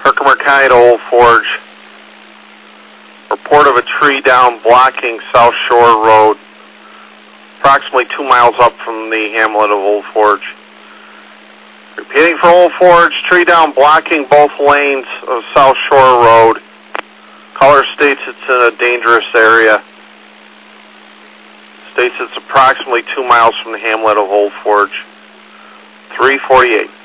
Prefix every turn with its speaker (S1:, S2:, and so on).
S1: Herkimer County to Old Forge. Report of a tree down blocking South Shore Road, approximately 2 miles up from the hamlet of Old Forge. Repeating for Old Forge, tree down blocking both lanes of South Shore Road. Caller states it's in a dangerous area. States it's approximately 2 miles from the hamlet of Old Forge. 348.